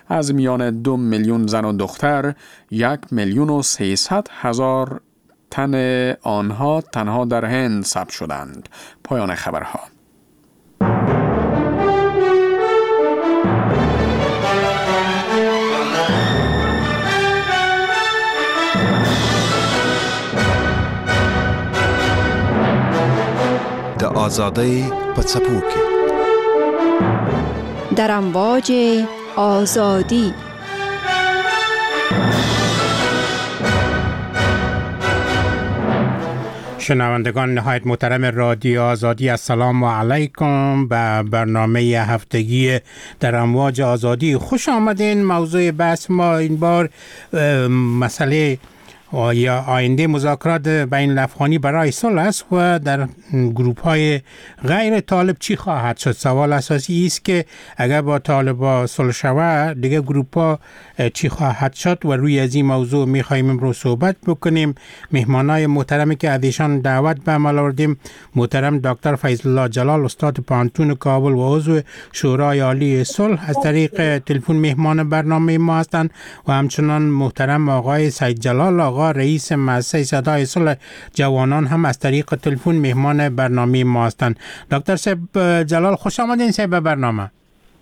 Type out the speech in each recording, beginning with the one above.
از میان 2 میلیون زن و دختر 1,300,000 تن آنها تنها در هند ثبت شدند. پایان خبرها. د آزادی په څپو کې در امواج آزادی. شنوندگان نهایت محترم رادیو آزادی، السلام علیکم به برنامه هفتگی در امواج آزادی خوش آمدین. موضوع بحث ما این بار مسئله یا آینده مذاکرات بین الافغانی برای صلح است و در گروپ های غیر طالب چی خواهد شد. سوال اساسی است که اگر با طالبا صلح شود دیگه گروپ ها چی خواهد شد و روی از این موضوع میخوایم امروز صحبت بکنیم. مهمانای محترمی که از ایشان دعوت به عمل آوردیم، محترم دکتر فیض الله جلال، استاد پانتون کابل و عضو شورای عالی صلح، از طریق تلفن مهمان برنامه ما هستند و همچنان محترم آقای سید جلال آقا رئیس مؤسسه صدای صلح جوانان هم از طریق تلفن مهمان برنامه ما هستند. دکتر سید جلال خوش آمدین به برنامه.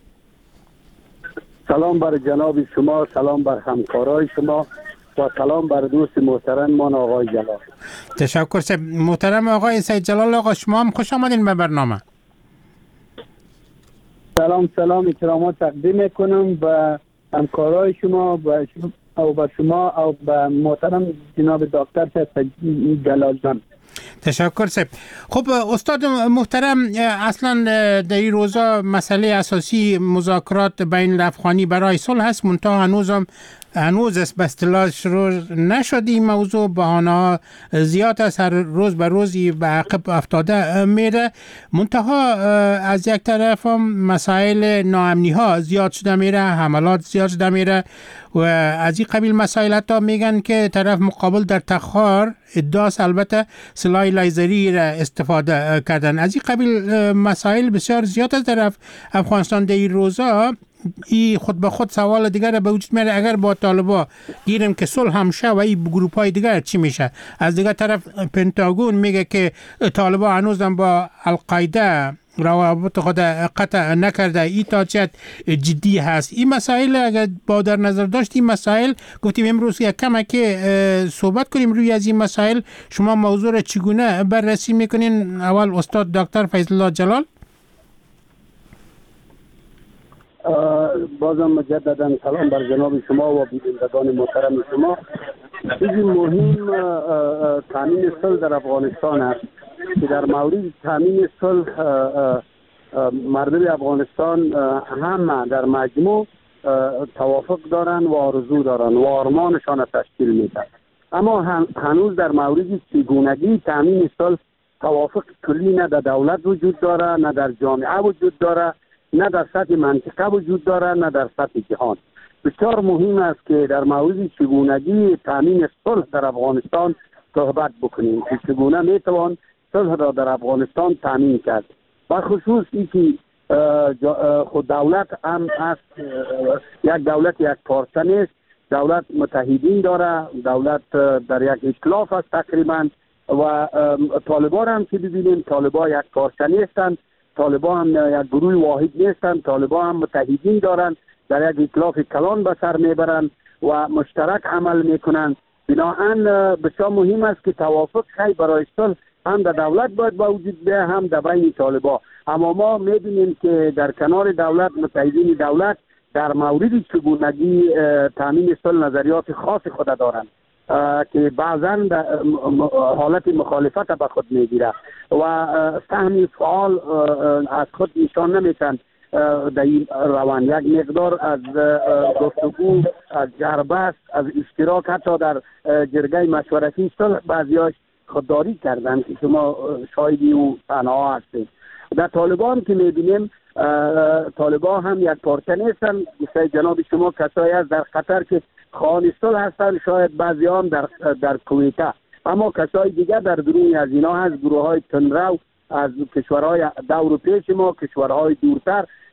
سلام بر جناب شما، سلام بر همکارای شما و سلام بر دوست محترم من آقای جلال. تشکر سید. محترم آقای سید جلال آقا، شما هم خوش آمدین به برنامه. سلام احترامات تقدیم میکنم به همکارای شما و به شما و به محترم جناب دکتر سید جلال جان. تشکر سید. خب استاد محترم، اصلا در این روزا مسئله اساسی مذاکرات بین الافغانی برای صلح هست، منتها هنوز به اصطلاح شروع نشد. این موضوع بهانه‌ها زیاد است، هر روز به روزی به عقب افتاده میره. منتها از یک طرف هم مسائل ناامنی ها زیاد شده میره، حملات زیاد شده میره و از این قبیل مسائل حتی میگن که طرف مقابل در تخار ادعاست البته سلاح لیزری را استفاده کردن. از این قبیل مسائل بسیار زیاد از طرف افغانستان در این روزا. این خود به خود سوال دیگر به وجود میاره، اگر با طالبا گیریم که صلح هم شه و این گروپ های دیگر چی میشه؟ از دیگر طرف پنتاگون میگه که طالبا هنوزم با القاعده روابط خود قطع نکرده. این تاچت جدی هست. این مسائل اگر با در نظر داشت، این مسائل گفتیم امروز یک کم که صحبت کنیم روی از این مسائل. شما موضوع را چگونه بررسی میکنین؟ اول استاد دکتر فیض الله جلال. بازم مجددا سلام بر جناب شما و بینندگان محترم شما. چیزی مهم تامین صلح در افغانستان است که در مورد تامین صلح مردم افغانستان همه در مجموع توافق دارن و آرزو دارن و آرمانشان تشکیل میدن، اما هنوز در مورد چگونگی تامین صلح توافق کلی نه در دولت وجود داره، نه در جامعه وجود داره، نه در سطح منطقه وجود داره، نه در سطح جهان. بسیار مهم است که در مورد چگونگی تامین صلح در افغانستان صحبت بکنیم که چگونه میتوان صلح را در افغانستان تامین کرد. بخصوص اینکه خود دولت هم است، یک دولت یک پارچه نیست، دولت متحدین داره، دولت در یک ائتلاف است تقریبا و طالبان هم که ببینیم طالبان یک پارچه نیستند، طالبان هم یک گروه واحد نیستند، طالبان هم متحدین دارند، در یک ائتلاف کلان به سر میبرند و مشترک عمل میکنند. بنابراین بسیار مهم است که توافق خیلی برای صلح هم در دولت باید با وجود بیاید، هم در بین طالبان. اما ما میبینیم که در کنار دولت متحدین دولت در مورد چگونگی تامین صلح نظریات خاص خود دارند که بعضا حالت مخالفت به خود میگیره و سهم فعال از خود نشان نمیتن در این روان. یک مقدار از گفتگو، از جربست، از اشتراک حتی در جرگه مشورتی صلح بعضیاش خودداری کردن که شما شاهدی و تنها هستید. در طالبان که میبینیم طالبان هم یک پارچه نیستن، مثل جناب شما کسایی از در قطر که خواهان صلح هستن، شاید بعضی هم در کویته، اما کسای دیگر در درون از اینا هست، گروه های تنرو از کشورهای دور پیش ما، کشورهای دورتر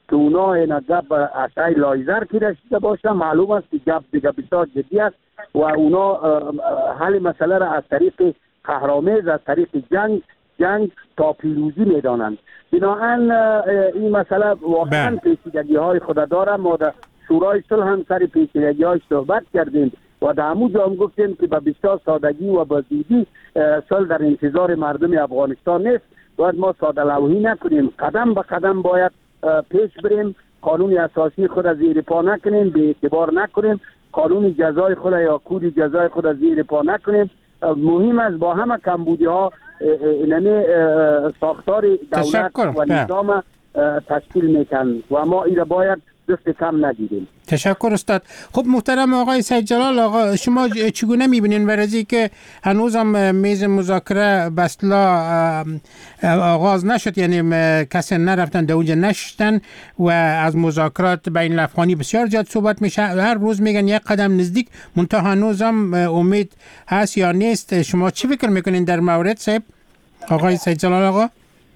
که اونا اینا گپ اشعه لایزر که رسیده باشه، معلوم است که گپ دیگه بسیار جدی است و اونا حل مسئله را از طریق قهرآمیز، از طریق جنگ تا پیروزی میدانند. بنابراین این مسئله واقعا پیچیدگی های خود داره. ما در شورای صلح هم سر پیچیدگی های صحبت کردیم و در همون جا هم گفتیم که به بسیار سادگی و با زودی صلح در انتظار مردم افغانستان نیست. باید ما ساده لوحی نکنیم، قدم به قدم باید پیش بریم، قانون اساسی خود از زیر پا نکنیم، به اعتبار نکنیم، قانون جزای خود یا کود جزای خود از زیر پا نکنیم. مهم است با همه کمبودی ها اینمی ساختار دولت و نظام تشکیل میکن و ما این را باید دست کم نگیریم. تشکر استاد. خب محترم آقای سید جلال، آقا شما چگونه میبینین ورزی که هنوز هم میز مذاکره بسلا آغاز نشد، یعنی کسی نرفتن در اونجا نشستن و از مذاکرات بین الافغانی بسیار زیاد صحبت میشه، هر روز میگن یک قدم نزدیک، منتها هنوز هم امید هست یا نیست؟ شما چی فکر میکنین در مورد صاحب آقای سید جلال آقا؟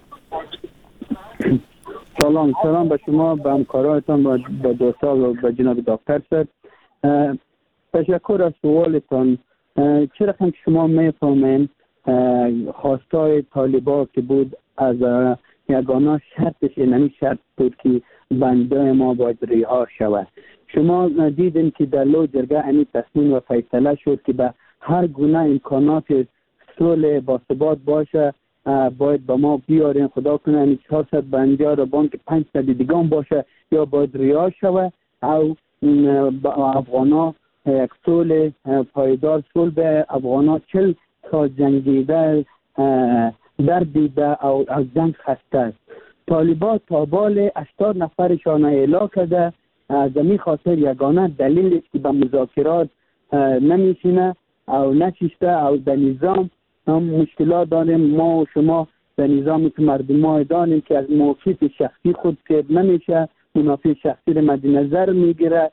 سلام به شما، به همکارانتان، به دوستان و به جناب دکتر صاحب. تشکر از سوالتان. چه رقم شما میفهمین خواستای طالبان که بود از یگانه شرطش اینمی شرط بود که بنده ما باید رها شود. شما دیدین که در لو جرگه این تصمیم و فیصله شد که به هر گونه امکانات صلح با ثبات باشه باید با ما بیارین، خدا کنه 400 بندیار رو بانک 500 دیگان باشه یا باید رها شود او افغانا یک صلح پایدار، صلح به افغانا 40 سال جنگیده در دیده او از جنگ خسته است. طالبان تا بال 80 نفرشان اعلام کرده. از این خاطر یگانه دلیل است که به مذاکرات نمیشینه او نشسته او در نظام هم مشکلات داریم. ما و شما در نظامی که مردم ها داریم که از موقف شخصی خود که نمیشه، منافع شخصی رو مد نظر میگیره،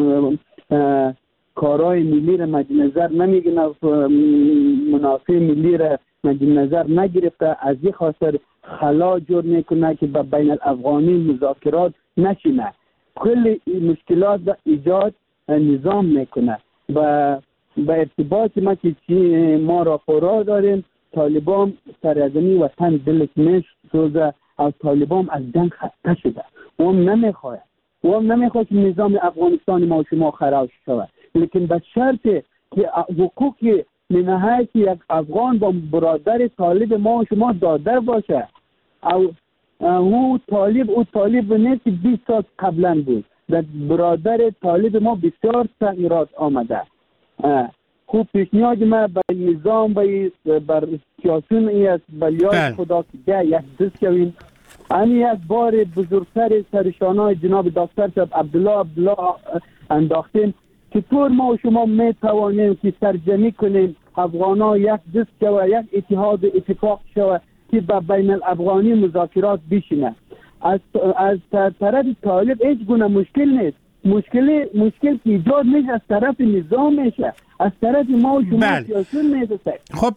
کارهای ملی رو مد نظر نمیگیره، منافع ملی رو مد نظر نگرفته. از این خاطر خلا جور میکنه که به بین الافغانی مذاکرات نشینه، کل مشکلات ایجاد نظام میکنه. و به ارتباط ما که ما را قرار داریم، طالبان سرزمین وطن دلش میسوزه، از طالبان از جنگ خسته شده و هم نمیخواد که نظام افغانستان ما و شما خراب شود، لیکن به شرط که حقوق نهایت یک افغان با برادر طالب ما و شما داده باشه. او طالب نیست که 20 سال قبلا بود، در برادر طالب ما بسیار تغییرات آمده. خوب پیشنهاد ما به نظام بر سیاسون ای است بلیاد خدا که یک دست شویم. یک بار بزرگتر سرشانهای جناب دکتر صاحب عبدالله انداختیم که طور ما و شما می توانیم که سرجمی کنیم افغانا یک دست شود، یک اتحاد و اتفاق شود که به بین الافغانی مذاکرات بشینه. از طرف طالب هیچ گونه مشکل نیست. مشکل که ایجاد میشه از طرف نظام میشه، از طرف ما و شما سیاسون میشه. خب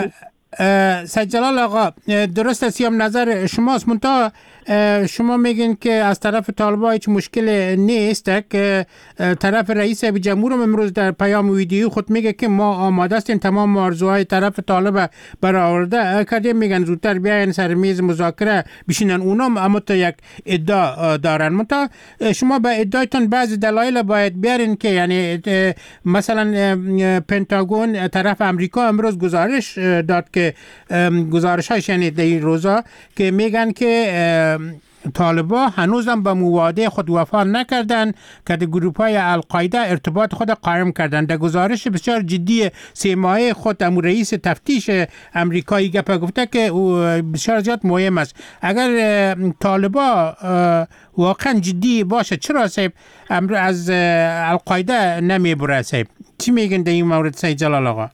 سید جلال آقا، درست است هم نظر شماست، منتها شما میگین که از طرف طالبان هیچ مشکل نیست که طرف رئیس جمهور امروز در پیام ویدیو خود میگه که ما آماده هستیم تمام آرزوهای طرف طالب برآورده کردیم، میگن زودتر بیاین سر میز مذاکره بشینن. اونا اما تا یک ادعا دارن، منتها شما به ادعایتون بعضی دلایل باید بیارین که یعنی مثلا پنتاگون طرف امریکا امروز گزارش داد که گزارش هاش یعنی در این روزا که میگن که طالبان هنوزم به مواعده خود وفا نکردن که در گروپ های القاعده ارتباط خود قائم کردن. در گزارش بسیار جدی 3 ماهه خود رئیس تفتیش امریکایی گپ گفته که بسیار زیاد مهم است. اگر طالبان واقعا جدی باشه چرا صاحب امر از القاعده نمیبره؟ صاحب چی میگن در این مورد سید جلال آقا؟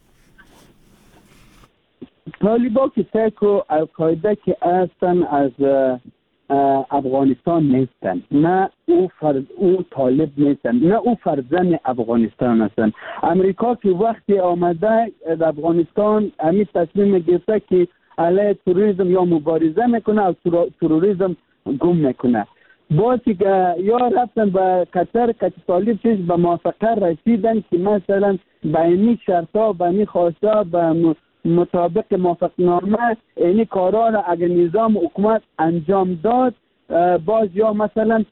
طالبان که تاکو القاعده که اصلا از افغانستان نیستن، نه او طالب نیستن، نه او فرزند افغانستان هستن. امریکا که وقتی آمده در افغانستان همین تصمیم گرفته که علیه تروریسم یا مبارزه میکنه او تروریسم گم میکنه. باشه که یا رفتن به قطر که طالب چیز به موافقه رسیدن که مثلا به این شرطا به این خواستا به مطابق موافقتنامه این کارا را اگر نظام حکومت انجام داد باز یا مثلا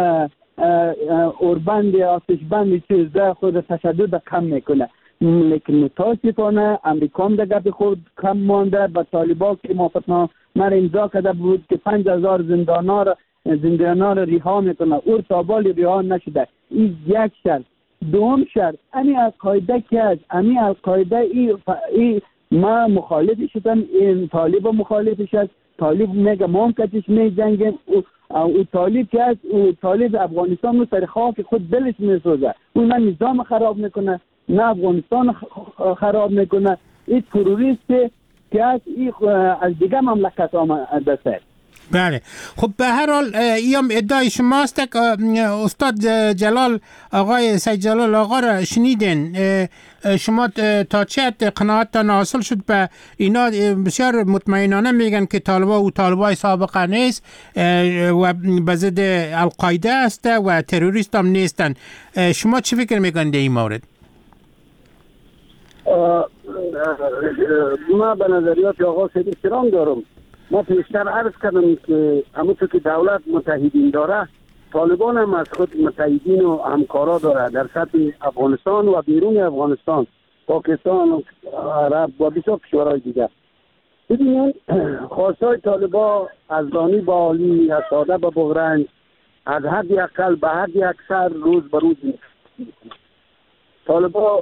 اوربند آتشبند چیز ده خود تشدد کم میکنه. لیکن متاسفانه امریکا هم دیگه به خود کم مانده. به طالبان که موافقتنامه را امضا کرده بود که 5000 زندانیان را رها میکنه، اور تا بالی رها نشده. این یک شرط. دوم شرط امی القاعده که از امی القاعده ای ما مخالف شدم، این طالب مخالفش است. طالب میگه ما هم کتش میجنگیم. او طالب که است، او طالب افغانستان رو سر خاک خود دلش میسوزه. اون نه نظام خراب میکنه نه افغانستان خراب میکنه. این تروریست که است از دیگه مملکت آمده است. بله. خب به هر حال ایام ادعای شماست که استاد جلال آقای سید جلال آقا را شنیدین. شما تا چه قناعتتان حاصل شد به اینا؟ بسیار مطمئنانه میگن که طالبای سابقه نیست و به ضد القاعده است و تروریست هم نیستن. شما چی فکر میکنید در این مورد؟ ما به نظریات آقا سید احترام دارم. ما پیشتر عرض کردم که همونطور که دولت متحدین داره، طالبان هم از خود متحدین و همکارا داره در سطح افغانستان و بیرون افغانستان، پاکستان و عرب و بسیار کشورهای دیگر. ببینید خواستای طالبان از دانی با عالی، از ساده به بغرنج، از حد اقل به حد اکثر روز به روز طالبان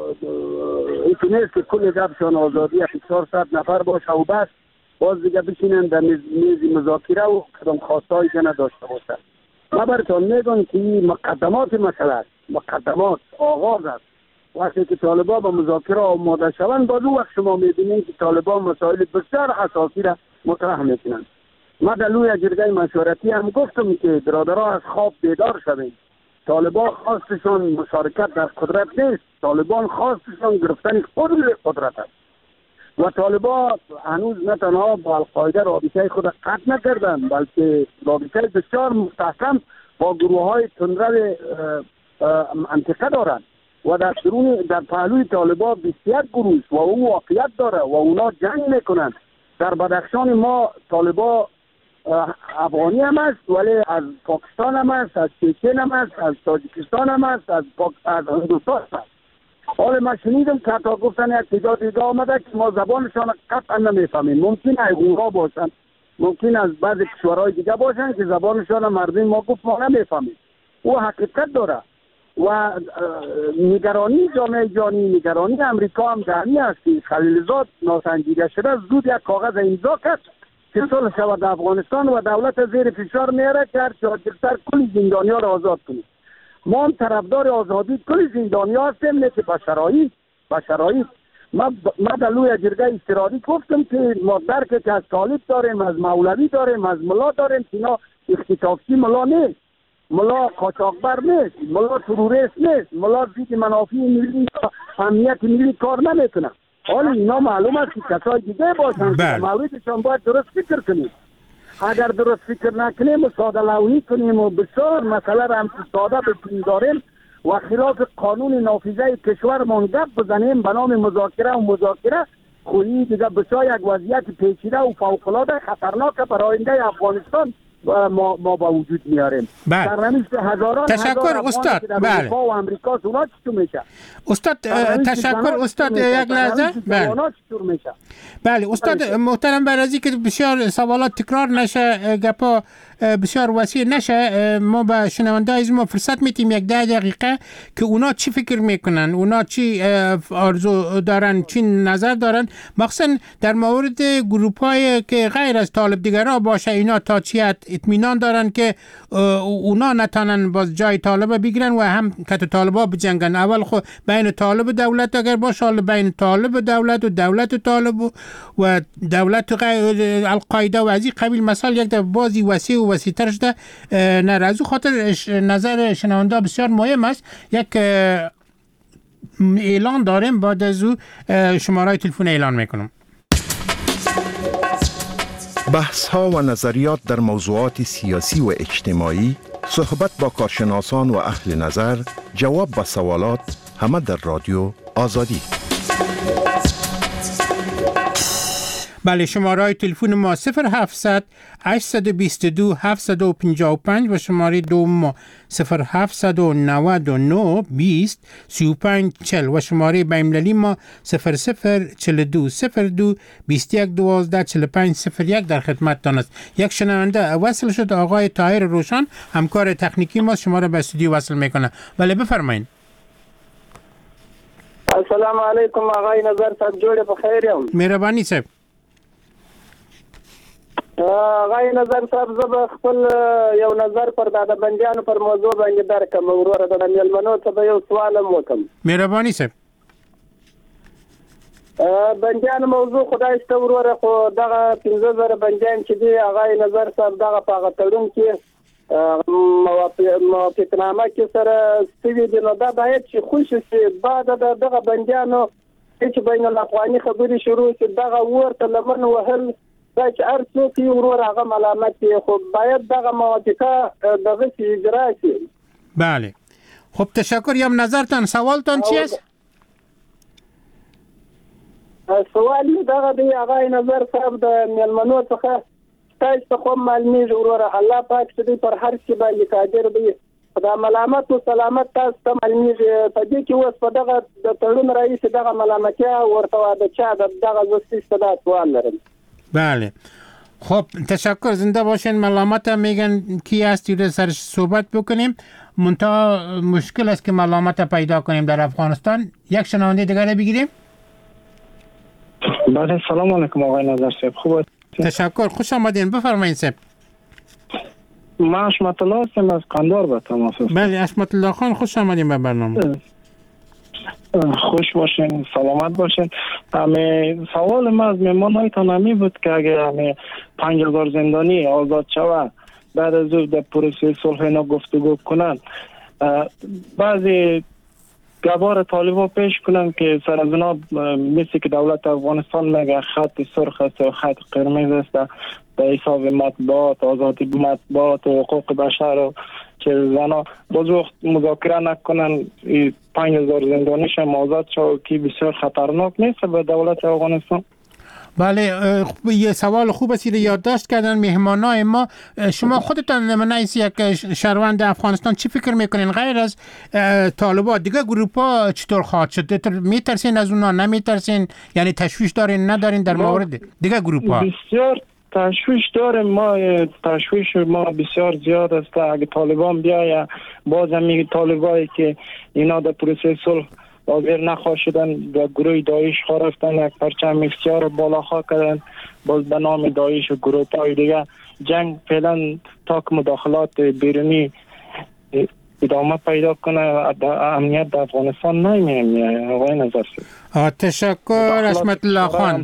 این نیست که کل جبشان آزادی 400 نفر باشه و بس باز دیگه بشینن در میز مذاکره و کدام خواستایی که نداشته باشن. ما براتون میگم که مقدمات مسئله است، مقدمات آغاز است. وقتی که طالبان به مذاکره آماده شوند باز اون وقت شما میبینید که طالبان مسائل بسیار حساسی را مطرح میکنند. ما در لوی جرگه مشورتی هم گفتم که برادرها از خواب بیدار شوید. طالبان خواستشون مشارکت در قدرت نیست، طالبان خواستشون گرفتن خود قدرت است. و طالبان هنوز نه تنها با القاعده رابطه خود قطع نکردن، بلکه رابطه بسیار مستحکم با گروه های تندرو منطقه دارند و در پهلوی طالبان 21 گروه و اون واقعیت داره و اونا جنگ میکنند. در بدخشان ما طالبان افغانی هم است، ولی از پاکستان هم است، از چچن هم است، از تاجیکستان هم است، از هندوستان است. حالا ما شنیدم که حتی گفتن یک تعداد دیگه آمده که ما زبانشان قطعا نمیفهمیم. ممکن ایغورها باشن، ممکن از بعضی کشورهای دیگه باشن که زبانشان مردم ما گفت ما نمیفهمیم. او حقیقت داره و نگرانی جامعه جهانی، نگرانی امریکا هم دهنی است که خلیلزاد ناسنجیده شده زود یک کاغذ امضا کرد که صلح شود افغانستان و دولت زیر فشار میاره که هر چهارجلتر کلی زندانیا را آزاد کنید. ما هم طرفدار آزادی کلی زندانیا هستیم، نه که به شرایط. ما در لوی جرگه استرادی گفتم که ما درک که از طالب داریم، از مولوی داریم، از ملا داریم که اینا اختطافچی ملا نیست، ملا قاچاقبر نیست، ملا تروریست نیست، ملا ضد منافع ملی امنیت ملی کار نمیکنه. حالا اینا معلوم است که کسای دیگه باشن که موردشان باید درست فکر کنیم. اگر درست فکر نکنیم و ساده لوحی کنیم و بسیار مسئله را هم ساده بپنداریم و خلاف قانون نافذه کشورمان گپ بزنیم به نام مذاکره خویی دیگه بسیار یک وضعیت پیچیده و فوق‌العاده خطرناک برای آینده افغانستان ما با وجود میاریم. سرنوشت هزاران تشکر استاد. بله. و امریکا اونا چطور میشه؟ استاد تشکر استاد. یک لحظه. بله استاد محترم، برای از اینکه بسیار سوالات تکرار نشه، گپا بسیار وسیع نشه، ما به شنونده‌های ما فرصت میتیم یک 10 دقیقه که اونا چی فکر میکنن، اونا چی آرزو دارن، چی نظر دارن، مخصوصا در مورد گروپ‌های که غیر از طالب دیگرها باشه. اینا تا چی اطمینان دارن که اونا نتونن باز جای طالب بگیرن و هم که طالبا بجنگن. اول خود بین طالب دولت اگر باشه، حالا بین طالب دولت و دولت طالب و دولت القاعده و از این قبیل مسائل یک بازی وسیع و وسیع‌تر شده. نرازو خاطر نظر شنونده بسیار مهم است. یک اعلان داریم، بعد از او شماره تلفن اعلان میکنم. بحث ها و نظریات در موضوعات سیاسی و اجتماعی، صحبت با کارشناسان و اهل نظر، جواب به سوالات، همه در رادیو آزادی. بله، شماره تلفن ما 0700 822 755 و شماره دوم ما 0799 20 35 40 و شماره بین‌المللی ما 0042 02 21 12 45 01 در خدمتتان است. یک شنونده وصل شد، آقای طاهر روشن، همکار تکنیکی ما، شما را به استودیو وصل میکنه. بله بفرمایید. السلام علیکم آقای نظر صاحب، جوړ په خیر یم. مهرباني صاحب. آقای نظر صاحب، زه به خپل یو نظر پر د بندیانو پر موضوع باندې درکم. وروره د میلمنو ته به یو سوال هم وکم. مهرباني صاحب. بندیانو موضوع خدای شته وروره، خو دغه 15000 بندیان چې دي آقای نظر صاحب دغه په هغه تړون کې موافقتنامه کې سره سوي دي، نو دا باید چې خوشي شي بعد دغه بندیانو چې بین الافغاني خبرې شروع شي دغه ورته لمن وهل دا چې هر څوک یې ورور هغه ملامت دی، خو باید دغه موافقه دغه اجرا شي. بله خب تشکر. یم نظرتان سوالتان چی است؟ سوال دغه دی آقای نظر صاحب، د میلمنو څخه تاسو ته خو معلومیږي وروره الله پاک دې پر هر څه باندې قادر دی، دا ملامت او سلامت تاسو ته معلومیږي. په دې کې اوس په دغه د تړون رئیس دغه ملامتیا ورته د چا دغه زستی صدا سوال لرم. بله خب تشکر، زنده باشین. ملامت هم میگن کی هستی سر صحبت بکنیم، منتها مشکل است که ملامت پیدا کنیم در افغانستان. یک شنونده دیگر بگیریم. بله سلام علیکم آقای نظر صاحب، خوب تشکر، خوش آمدین. بفرمایید صاحب. ما حشمت الله هستم از قندار به تماس هستم. بله حشمت الله خان، خوش آمدین به برنامه. خوش باشین، سلامت باشین. سوال ما از مهمانایتان همی بود که اگر 5000 زندانی آزاد شود بعد از او در پروسه صلح اینا گفتگو کنند، بعضی گوار طالبا پیش کنند که سر از اونا مثل که دولت افغانستان میگه خط سرخ است و خط قرمز است به حساب مطبوعات، آزادی مطبوعات و حقوق بشر و که زنا باز وقت مذاکره نکنن 5000 زندانیش هم آزاد شد که بسیار خطرناک نیست به دولت افغانستان. بله یه سوال خوب است یادداشت کردن مهمانای ما. شما خودتان نمونه یک شهروند افغانستان چی فکر میکنین غیر از طالبان دیگه گروپا چطور خواهد شد؟ میترسین از اونا، نمیترسین؟ یعنی تشویش دارین ندارین در مورد دیگه گروپا؟ بسیار تشویش داریم ما، تشویش ما بسیار زیاد است. اگه طالبان بیاید باز هم طالبایی که اینا در پروسه صلح حاضر نخواهشدن و گروه داعش خواستن یک پرچم اختیار بالاخواه کردن، باز به نام داعش و گروه های دیگه جنگ فعلا تا که مداخلات بیرونی ادامه پیدا کنه امنیت در افغانستان نمیاد. آقای نظر تشکر حشمت الله خان.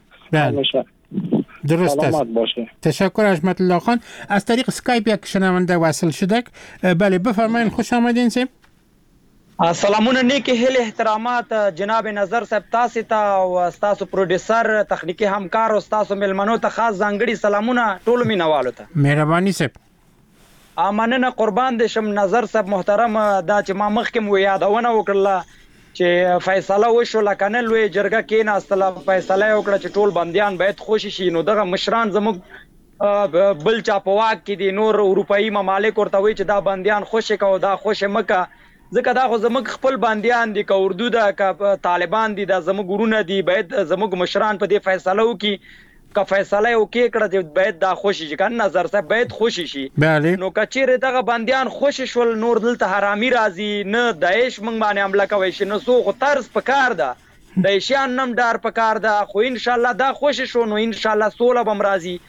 درست است. تشکر حشمت الله خان. از طریق اسکایپ یک شنونده وصل شده. بله بفرمایید، خوش آمدین سیم. سلامونه نیکی هیل احترامات جناب نظر صاحب تاسو ته او تاسو پروډوسر تخنیکی همکار او تاسو ملمنو ته خاص ځانګړي سلامونه ټول مینوالو ته. مهرباني صاحب. مننه قربان دې شم نظر صاحب محترم. دا چې ما مخکې مو یادونه وکړله چې فیصله وشو لکنه لوی جرګه کې ناستله فیصله وکړه چې ټول بندیان باید خوشي شي، نو دغه مشران زموږ بل چا په واک کې دي، نور اروپایي ممالک ورته وایي چې دا بندیان خوشي کو دا خوشي مکه، ځکه دا خو زموږ خپل بندیان دي، که اردو ده که طالبان دي، دا زموږ ورونه دي، باید زموږ مشران په دې فیصله وکړي. که فیصله یې وکړي کړه باید دا خوشي شي، کنه نظر صاحب باید خوشي شي. نو که چیرې دغه بندیان خوشي شول نور دلته حرامي راځي، نه داعش موږ باندې حمله کوي شي، نه څو خو طرز پکار ده داعشیان نم ډار پکار ده، خو انشاءالله دا خوشي شو نو انشاءالله سوله به هم راځي.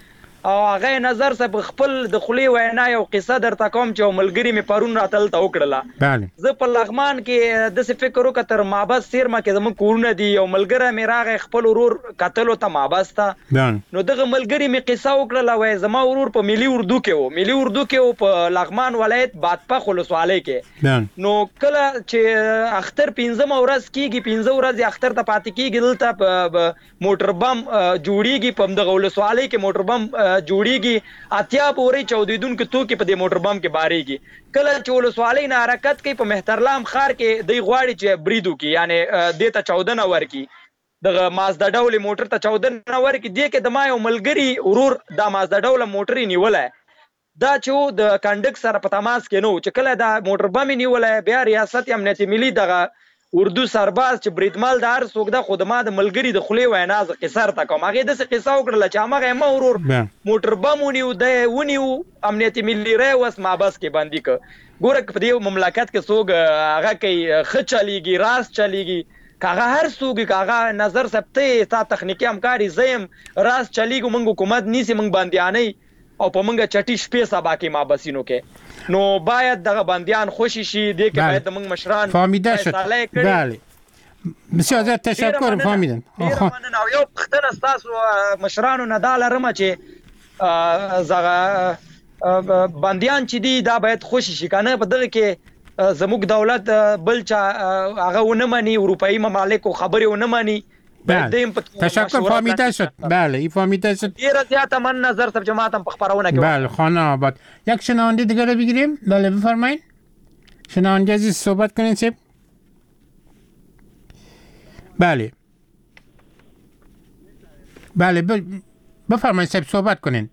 او هغه نظر صاحب خپل د خلی وینا یو قصه درته کوم چې ملګری می پرون راتل ته وکړه. بله زه په لغمان کې د څه فکر وکړ تر مابس سیرما کې زموږ کورونه دي یو ملګری می راغی خپل ورور قتلو ته مابس ته نو دغه ملګری می قصه وکړه وای زما ورور په ملي اردو کې و په لغمان ولایت بادپخ ولسوالۍ کې نو کله چې اختر 15 ورځ کیږي 15 ورځ اختر ته پاتې کیږي دلته موټر بم جوړیږي په دغه ولسوالۍ کې موټر بم جوړیږي اتیا پورې چودیدونکو توکي په دې موټر بم کې باریږي کله چې ولسوالۍ نه حرکت کوي په مهترلام ښار کې دی غواړي چې بریدو کې یعنی دیته 14 ورکی دغه مازدا ډول موټر ته 14 ورکی دی کې د ما یو ملګری ورور دا مازدا ډول موټر نیولای دا چې د کنډک سره په تماس کې نو چې کله دا موټر بم نیولای بیا ریاست امنیت ملي دغه اردو سرباز چې بریدمال د هر څوک د خدما د ملګری د خلی ویناز قصر تا کوم هغه د قصه وکړه چې هغه مورور موټر بم ونیو امنیت ملي ریاست مابس کې باندې ک ګوره په دې مملکت کې څوک هغه کوي خ چلیږي راس چلیږي کاغه هر څوک کاغه نظر ثبته تا تخنیکی همکاري زم راس چلیږي موږ حکومت نیسی موږ باندې او په منګه چټي شپې سبا کې ما بسینو کې نو باید دغه بندیان خوشی شي د کې باید د موږ مشران فهمیده شد بله بسیار زیاد تشکر فهمیدم نو یو پختنه تاسو مشرانو نه دال رمه چې زغه بندیان چې دی دا باید خوشی شي کنه په دغه کې زموږ دولت بل چا هغه ونه مانی اروپאי ممالک خبري ونه مانی بله تشکر فهمیده شد بله این فهمیده شد دیر زیاد من نظر سب جماعتم پخبرونه که بله خانه آباد یک شنونده دیگر رو بگیریم بله بفرمایید شنونده عزیز صحبت کنین سیب بله بفرمایید سیب صحبت کنین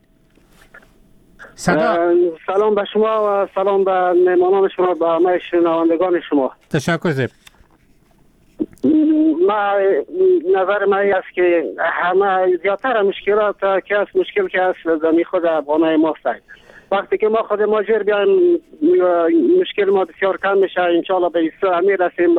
سلام به شما و سلام به مهمانان شما به همه شنوندگان شما تشکر سیب ما نظر من است که همه زیادتر مشکلات که است مشکل که است زمین خود افغانای ما است وقتی که ما خود ماجر بیایم مشکل ما بسیار کم میشه انشالله به ایسا همی رسیم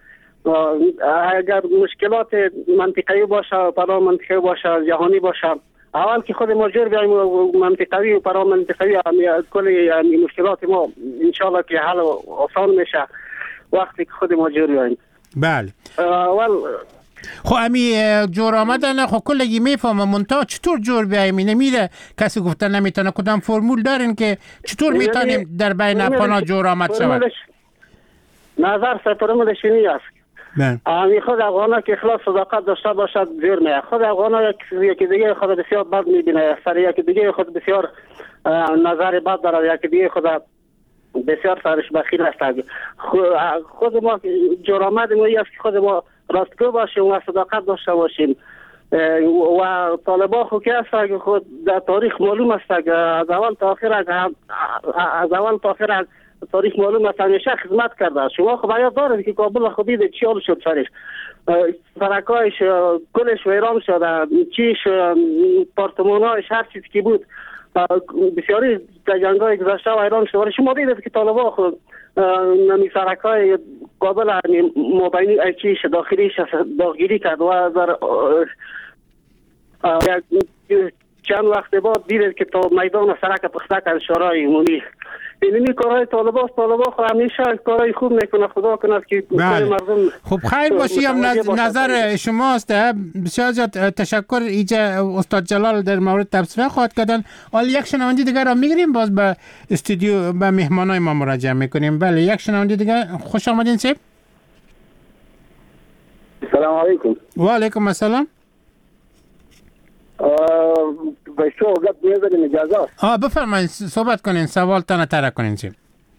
اگر مشکلات منطقه‌ای باشه پرا منطقه‌ای باشه جهانی باشه اول که خود ماجر بیایم منطقه‌ای و پرا منطقه‌ای کل مشکلات ما انشالله که حل آسان میشه وقتی که خود ماجر بیایم بله خب امی جور آمدن خب کلگی میفهمم منتها چطور جور بیاییم نمیره کسی گفته نمیتونه کدام فرمول دارین که چطور میتونیم در بین افغانا جور آمد شود نظر فرمولش اینی است امی خود افغانا که اخلاص صداقت داشته باشد زیر میه خود افغانا یکی دیگه خود بسیار بد میبینه سر یکی دیگه خود بسیار نظر بد داره یکی دیگه خود بسیار سرش بخیل است خود ما جرامت ما است که خود ما راستگو باشیم و صداقت داشته باشیم و طالبان خود که است خود در تاریخ معلوم است از اول تا آخر تاریخ معلوم است همیشه خدمت کرده شما خب یاد دارید که کابل خودی چی حال شد سرش سرکایش کلش ویران شده چیش پارتمانایش هر چیزی که بود بسیاری جنگ‌های گذشته و ایران شده شما دیدید که طالبان خود نمی سرکای کابل مابینی چیش داخلیش داخلی کرد و در چند وقت بعد دیدید که تا میدان سرک پخته کرد شورای عمومی اینمی کارهای طالبان خود همیشه کارهای خوب میکنه خدا کند که مردم خب خیر باشی هم نظر شماست بسیار زیاد تشکر ایجا استاد جلال در مورد تبصره خواهد کردن حالا یک شنونده دیگر را میگیریم باز به استودیو به مهمانای ما مراجعه میکنیم بله یک شنونده دیگر خوش آمدین سیب سلام علیکم و علیکم السلام بایشو گپ میزنیم اجازه بفرمایید صحبت کنین سوال تانه ترک کنین چیم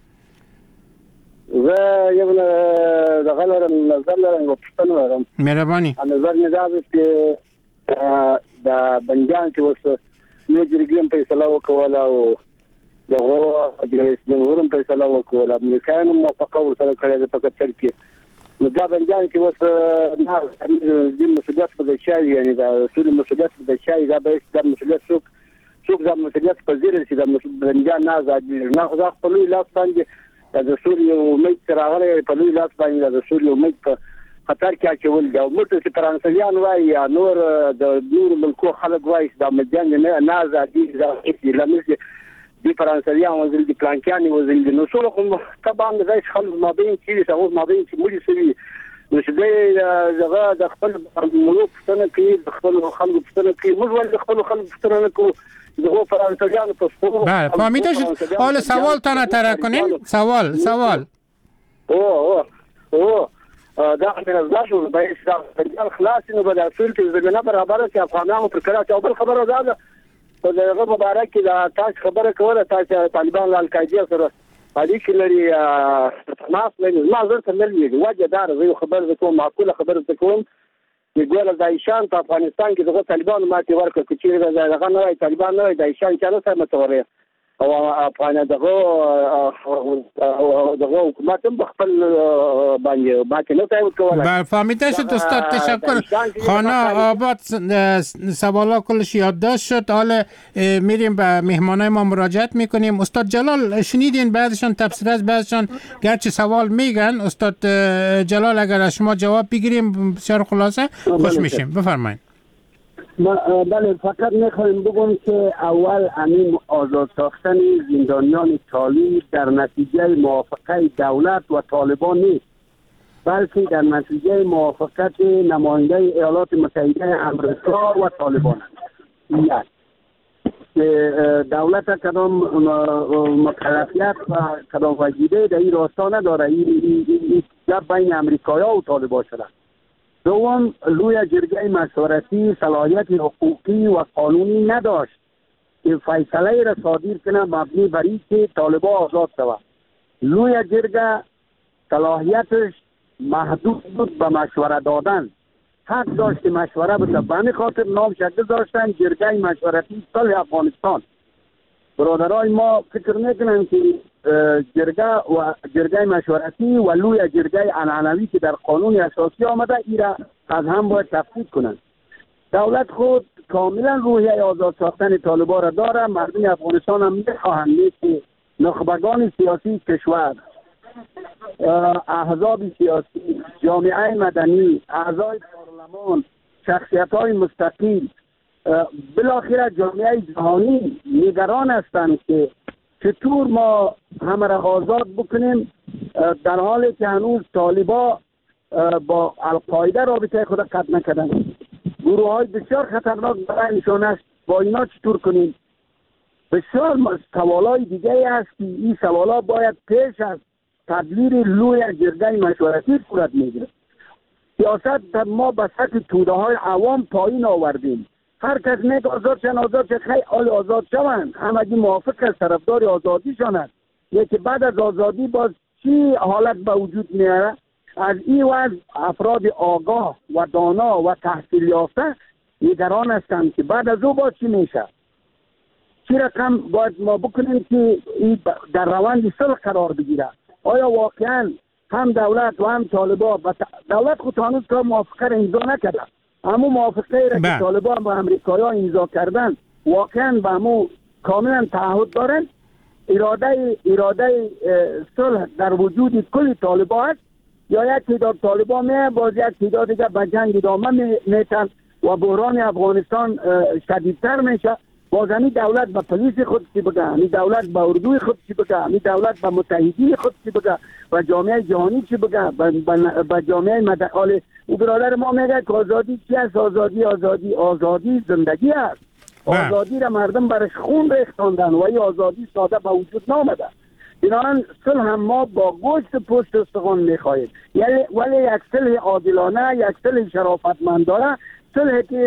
و یه دقیقه نظر دارم و پشتن دارم مهربانی نظر ندارم که دا بنجان که واسه یو جرګیم فیصله وکوله او دغه رئیس جمهور فیصله وکوله امریکایان موافقه ورسره کړې ده په کتر کې نو دا بنجان کې واسه نه د مسؤلیت په ځای یعنی دا ټول مسؤلیت په ځای دا به د مسؤلیت څوک د مسؤلیت په ځای چې د بنجان نه آزاد نه خو خپل لاس باندې د سوري امید راغلی په لوی لاس باندې د سوري امید په خطر کې اچول دی. موږ چې فرانسویان وایي یا نور د نور ملکو خلک وایي د مدین نه ازادي د لمس دي فرانسویان وزل دي پلانکیان وزل دي نو څو کوم طبعا د خلک مابین چې څو مابین چې موږ سوي نو چې دغه د خپل ملوک څنګه کې د خپل خلکو څنګه کې موږ ول د خپل خلکو څنګه کو دغه فرانسویان په څو بله فهمیده شد. حالا سوال تا نطرح کنین. سوال دا من الزاشو باید دا خلاص اینو به اصول که زمینه برابره که افغانانو پر کرا که اول خبره داده و دغه مبارک که تاج خبره کوله تاج طالبان له القاعده سره اړیکې لري تماس لري. ما زه ته ملي وجه دار زه خبر کوم معقوله خبره کوم چې ګوره د ایشان په افغانستان کې دغه طالبان ماته ورکړه چې دغه نه طالبان نه د ایشان چا سره متوري او افغان دغه حکومت هم خپل باندې باکه نه تایید کوله. فهمیده شد استاد. تشکر. خانه آباد سوالا کلش یادداشت شد. حالا میریم به مهمانای ما مراجعت میکنیم. استاد جلال شنیدین بعضشان تفسیر از بعضشان گرچه سوال میگن. استاد جلال اگر از شما جواب بگیریم بسیار خلاصه خوش میشیم. بفرمایید. بله فقط میخوایم بگم که اول همین آزاد ساختن زندانیان چالی در نتیجه موافقه دولت و طالبان نیست، بلکه در نتیجه موافقت نماینده ایالات متحده امریکا و طالبان است. دولت کدام مکلفیت و کدام وظیفه در این راستا نداره. این بین امریکایی و طالبان شده. دوم لوی جرگه مشورتی صلاحیت حقوقی و قانونی نداشت که فیصله را صادر کنه مبنی بر اینکه طالبان آزاد شود. لوی جرگه صلاحیتش محدود بود به مشوره دادن. حق داشت مشوره بده. به همین خاطر نام شکل داشتن جرگه مشورتی صلح افغانستان. برادرای ما فکر میکنن که جرگه مشورتی و لوی جرگه عنعنوی که در قانون اساسی آمده ایرا از هم باید تفکیک کنند. دولت خود کاملا روحیه آزاد ساختن طالبان را داره. مردم افغانستان هم میخواهند که نخبگان سیاسی کشور، احزاب سیاسی، جامعه مدنی، اعضای پارلمان، شخصیت‌های مستقل، بالاخره جامعه جهانی نگران هستند که چطور ما همه را آزاد بکنیم در حالی که هنوز طالبان با القاعده رابطه خود قطع نکردن. گروه های بسیار خطرناک برایشان است. با اینا چطور کنیم؟ بسیار سوالای دیگه هست که این سوالا باید پیش از تدویر لوی جرگه مشورتی صورت میگیره. سیاست ما به سطح توده های عوام پایین آوردیم. هر کس میگه آزاد شن خیلی آزاد شوند. همگی موافق است، طرفدار آزادیشان است. یکی بعد از آزادی باز چی حالت به وجود میاره؟ از این وضع افراد آگاه و دانا و تحصیل یافته نگران هستند که بعد از او باز چی میشه؟ چی رقم باید ما بکنیم که این در روند صلح قرار بگیره؟ آیا واقعا هم دولت و هم طالبان دولت خود هنوز که موافقه را امضا نکرده، اما موافقه را که طالبان با امریکایی ها امضا کردن واقعا به همو کاملا تعهد دارن؟ اراده صلح در وجود کل طالبان است یا یک تعداد طالبان میه باز یک تعداد دیگه به جنگ ادامه میتن و بحران افغانستان شدیدتر میشه؟ باز همی دولت به پلیس خود چی بگه، همی دولت به اردوی خود چی بگه، همی دولت به متحدین خود چی بگه، و جامعه جهانی چی بگه، به جامعه مدعاله. او برادر ما میگه که آزادی چی است؟ آزادی زندگی است. آزادی را مردم برش خون ریختاندن و این آزادی ساده به وجود نامده. بنابراین صلح هم ما با گوشت پشت استخوان میخواهیم، ولی یک صلح عادلانه، یک صلح شرافتمندانه، صلح که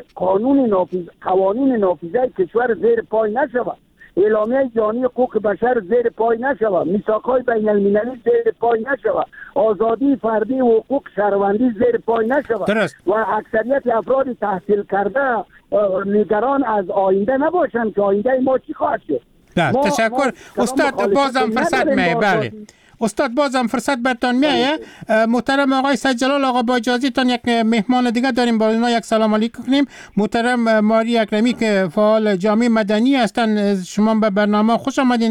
قوانین نافذه کشور زیر پای نشود، اعلامیه جهانی حقوق بشر زیر پای نشود، میثاقهای بین المللی زیر پای نشود، آزادی فردی و حقوق شهروندی زیر پای نشود و اکثریت افراد تحصیل کرده نگران از آینده نباشند که آینده ما چی خواهد شد. تشکر. استاد بازم فرصت میه. بله استاد بازم فرصت برتان میایه. محترم آقای سید جلال آقا با اجازهتان یک مهمان دیگه داریم، با اونا یک سلام علیکم کنیم. محترم ماری اکرمی که فعال جامعه مدنی هستن، شما به برنامه خوش آمدین.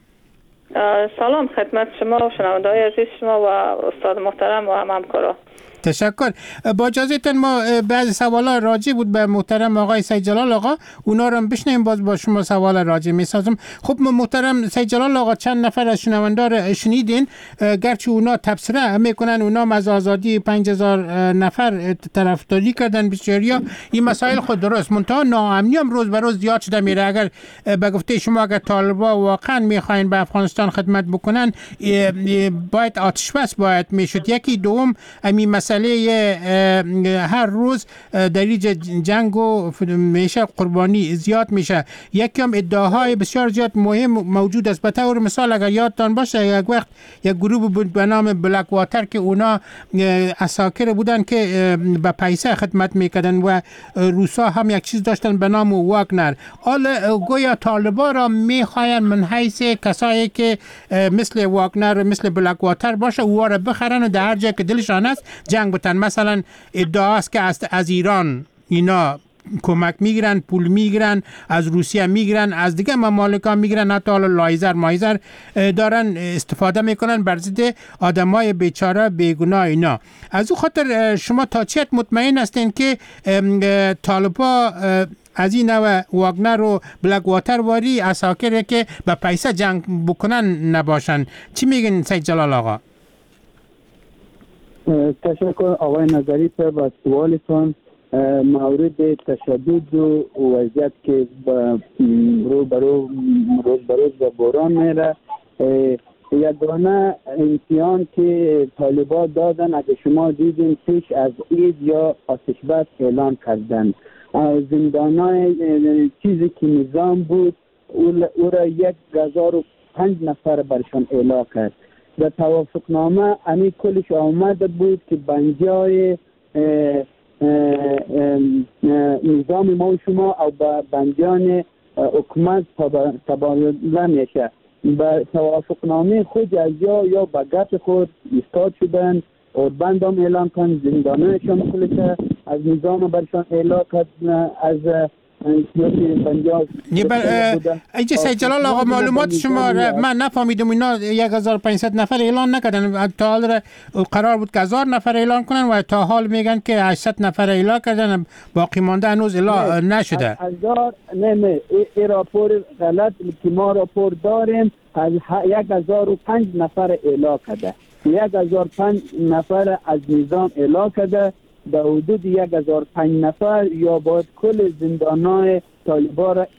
سلام خدمت شما و شنونده‌های عزیز شما و استاد محترم و همکارا. تشکر. با اجازهتون ما بعضی سوالا راجع بود به محترم آقای سید جلال آقا، اونا رو بشنویم باز با شما سوال راجع میسازم. خب محترم سید جلال آقا، چند نفر از شنوندار شنیدین، گرچه اونا تبصره میکنن اونا از آزادی 5000 نفر طرفداری کردن بسیاریا، این مسائل خود درست، منتها ناامنی هم روز به روز زیاد شده میره. اگر به گفته شما اگر طالبا واقعا میخواین به افغانستان خدمت بکنن باید آتش بس باید میشد. یکی دوم همین مسئله هر روز در جنگ و میشه قربانی زیاد میشه. یکی هم ادعاهای بسیار زیاد مهم موجود است. به طور مثال اگر یادتان باشه یک وقت یک گروه بود به نام بلک واتر که اونا عساکر بودن که به پیسه خدمت میکردن و روسا هم یک چیز داشتن به نام واگنر. حالا گویا طالبا را میخواین من حیث کسایی که مثل واگنر مثل بلک واتر باشه او را بخرن و در هر جای که دلشان است جنگ بتن. مثلا ادعا است که از ایران اینا کمک میگیرن، پول میگیرن، از روسیه میگیرن، از دیگه ممالک ها میگیرن، حتی حالا لایزر مایزر دارن استفاده میکنن بر ضد آدمای بیچاره بیگناه اینا. از او خاطر شما تا چه مطمئن هستین که طالبا از این نوع واگنر و بلک واتر واری عساکر که به پیسه جنگ بکنن نباشن؟ چی میگن سید جلال آقا؟ تشکر آقای نظری صاحب از سوالتون. مورد تشدد و وضعیت که روز به روز به بحران میره، یگانه امتحان که طالبا دادن اگه شما دیدین پیش از عید یا آتش بس اعلان کردن. زندانای چیزی که نظام بود او را 1005 نفر برشان اعلام کرد. در توافقنامه امی کلش آمده بود که بنجای نظام ما و شما او بنجان حکومت تبادله میشه. به توافقنامه خود از یا به گپ خود ایستاد شدن اور بندام اعلان کن، زندانایشان کلش از نظام برشان اعلان کرد از اینجا سید جلال آقا معلومات شما من نفهمیدم. اینا 1500 نفر اعلان نکردن، تا حال قرار بود که 1000 نفر اعلان کنن و تا حال میگن که 800 نفر اعلان کردن، باقی مانده هنوز اعلان نشده. 1000 نه این راپور غلط که ما راپور داریم، 1005 نفر اعلان کرده. 1005 نفر از نظام اعلان کرده، در حدود 1005 نفر یا باید کل زندانای طالبا را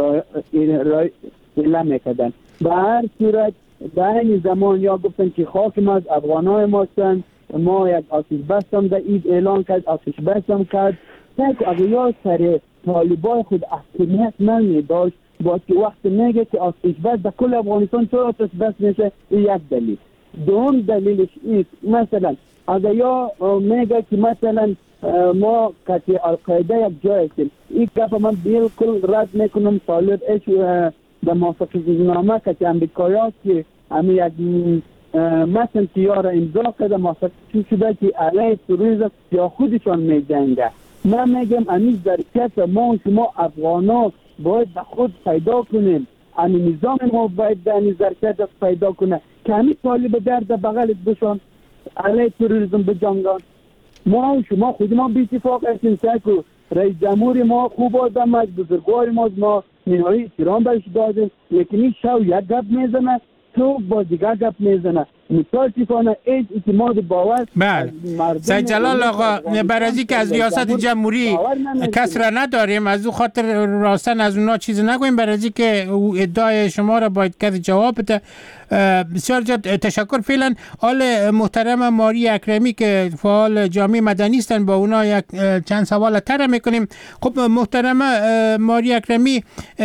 اعلام میکردن. به هر صورت در این زمان یا گفتن که خاک ما از افغانای ما هستند، ما یک آتش بس هم در اید اعلان کرد، آتش بس هم کرد که اگر یا سر طالبا خود احکمیت نمی داشت، باید که وقت میگه که آتش بس در کل افغانستان چرا آتش بس میشه، یک دلیل. دوم دلیلش است مثلا اگر یا میگه که مثلا ما که القاعده یک جای هستیم، این گپ من بالکل رد میکنم. طالب اش در موافقتنامه که امریکایی که همین یک متن تیار امضا کرده موافقت شده که علیه تروریسم یا خودشان میجنگه. من میگم همین ظرفیت ما و شما افغانا باید به خود پیدا کنیم، همین نظام ما باید در این ظرفیت پیدا کنه که همین طالب درد بغل بشان علیه تروریسم بجنگان. ما و شما خود ما بی اتفاق هستیم که رئیس جمهور ما خوب آدم است، بزرگوار ما نهایی احترام برش دادیم، لیکن این شو یک گپ میزنه تو با دیگر گپ میزنه. متاسفانه هیچ اعتماد باور سید جلال آقا برای که از ریاست جمهوری کس را نداریم، از او خاطر راستن از اونا چیز نگویم، برای که ادعای شما را باید کرد جواب بده. بسیار تشکر. فعلا آل محترم ماری اکرمی که فعال جامعه مدنی هستند با اونا یک چند سوال طرح میکنیم. خب محترم ماری اکرمی،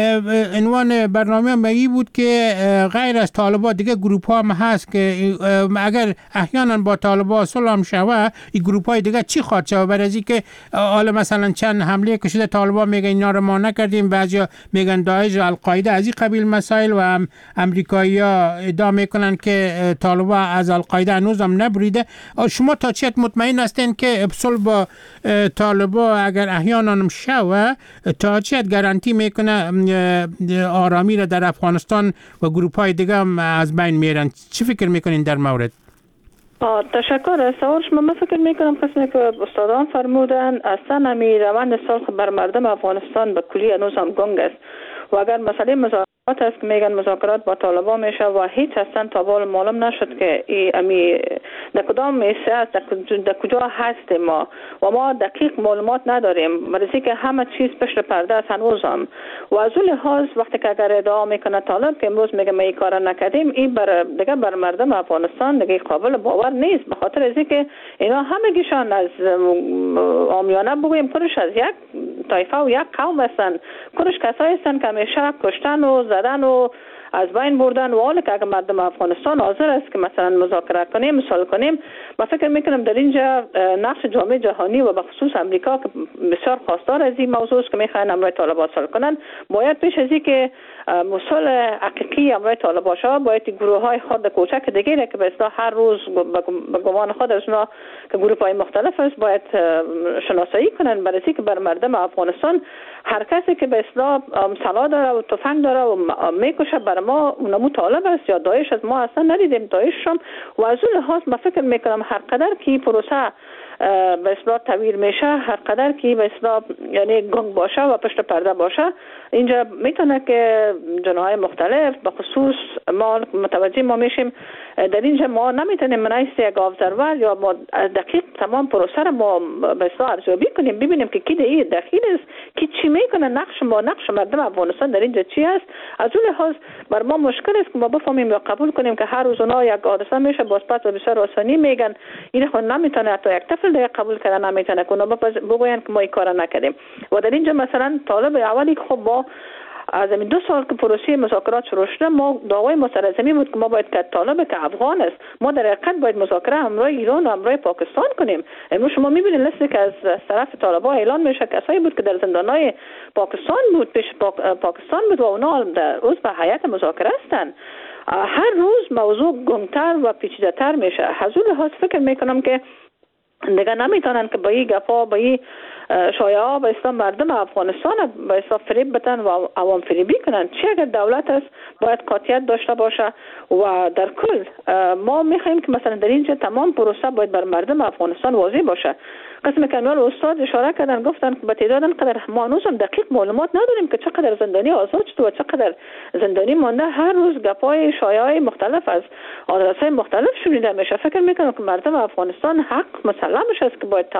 عنوان برنامه مایی بود که غیر از طالبان دیگه گروپ ها هم هست که اگر احیانا با طالبان صلح شوه این گروپ های دیگه چی خواهد شود؟ برای که حالا مثلا چند حمله که شده طالبان میگن اینا رو ما نکردیم، بعضیا میگن داعش و القاعده از این قبیل مسائل، و امریکایی‌ها ادعا میکنن که طالبان از القاعده هنوز هم نبریده. شما تا چه مطمئن هستین که صلح با طالبان اگر احیانا شوه تا چه گارانتی میکنه آرامی را در افغانستان و گروپ های دیگه هم از بین میرن؟ چی فکر میکنین در مورد؟ تشکر. سوال شما من فکر میکنم قسمی که استادان فرمودن اصلا همی روند صلح بر مردم افغانستان به کلی هنوز هم گنگ است و اگر مسئله مذاکرات است که میگن مذاکرات با طالبان میشه و هیچ اصلا تا بال معلوم نشد که امی در کدام میشه است، در کجا هست ما و ما دقیق معلومات نداریم، برای که همه چیز پشت پرده است هنوز هم. و از اون لحاظ وقتی که اگر ادعا میکنه طالب که امروز میگه ما این کار نکردیم، این دیگه بر مردم افغانستان دیگه قابل باور نیست، به خاطر از اینکه اینا همگیشان از عامیانه بگویم کنش از یک طایفه و یک قوم هستن، کنش کسایی هستن که همیشه کشتن و زدن و از بین بردن و حالا که اگر مردم افغانستان حاضر است که مثلا مذاکره کنیم صلح کنیم، من فکر میکنم در اینجا نقش جامعه جهانی و به خصوص امریکا که بسیار خواستار از این موضوع است که میخواین امروی طالبان صلح کنن، باید پیش از این که مسئول حقیقی امروی طالبان ها باید گروه های خرد کوچک دیگه که به اصطلاح هر روز به گمان خود از اونا که گروه های مختلف است باید شناسایی کنن، برای که بر مردم افغانستان هر کسی که به اصطلاح سلاح داره و تفنگ داره و میکشه بر ما اونمو طالب است یا داعش از ما اصلا ندیدیم داعش هم. و از اون لحاظ من فکر میکنم هر قدر که پروسه به اصطلاح طویل میشه، هر قدر که به اصطلاح یعنی گنگ باشه و پشت پرده باشه، اینجا میتونه که جناهای مختلف به خصوص ما متوجه ما میشیم در اینجا ما نمیتونیم منایست یک ابزرور یا ما دقیق تمام پروسه رو ما به اصطلاح ارزیابی کنیم ببینیم که کی در داخل است کی چی میکنه، نقش مردم افغانستان در اینجا چی است. از اون لحاظ بر ما مشکل است که ما بفهمیم یا قبول کنیم که هر روز اونها یک حادثه میشه بازپس و بسیار آسانی میگن این خود نمیتونه، حتی یک طفل دیگه قبول کردن نمیتونه که اونا بگوین که ما این کار نکردیم. و در اینجا مثلا طالب اولی که خب با از این 2 سال که پروسه مذاکرات شروع شده ما دعوای مستلزمی بود که ما باید که طالب که افغان است ما در حقیقت باید مذاکره همراه ایران و همراه پاکستان کنیم. امروز شما میبینید لیستی که از طرف طالبان اعلان میشه کسایی بود که در زندانهای پاکستان بود پیش پاکستان بود و اونا در روز به هیئت مذاکره هستند. هر روز موضوع گنگتر و پیچیده‌تر میشه. از اون لحاظ فکر میکنم که دیگه نمیتونن که با این گپا با این شایعه به اصطلاح مردم افغانستان به اصطلاح فریب بدن و عوام فریبی کنن. چه اگر دولت است باید قاطعیت داشته باشه و در کل ما میخوایم که مثلا در اینجا تمام پروسه باید بر مردم افغانستان واضح باشه. قسم کامل استاد اشاره کردن گفتن که به تعداد انقدر ما هنوز هم دقیق معلومات نداریم که چقدر زندانی آزاد شده و چقدر زندانی مانده. هر روز گپای شایعه مختلف از آدرس‌های مختلف شنیده میشه. فکر میکنم که مردم افغانستان حق مسلمش است که باید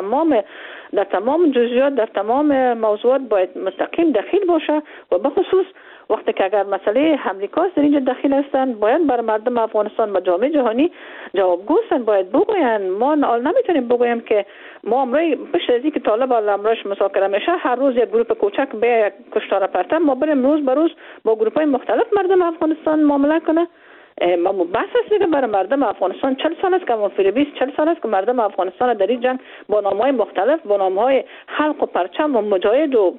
در تمام جزئیات در تمام موضوعات باید مستقیم دخیل باشه و به خصوص وقتی که اگر مسئله امریکاست در اینجا دخیل هستن باید بر مردم افغانستان و جامعه جهانی جوابگو هستن، باید بگوین. ما نمیتونیم بگویم که ما امروی پشت از اینکه طالب امروش مذاکره میشه هر روز یک گروه کوچک به یک کشتار پرتم ما بریم روز به روز با گروه‌های مختلف مردم افغانستان معامله کنه. ما بحث است که برای مردم افغانستان 40 سال است که منفربی 40 سال است که مردم افغانستان در این جنگ با نام‌های مختلف با نام‌های حلق و پرچم و مجاهد و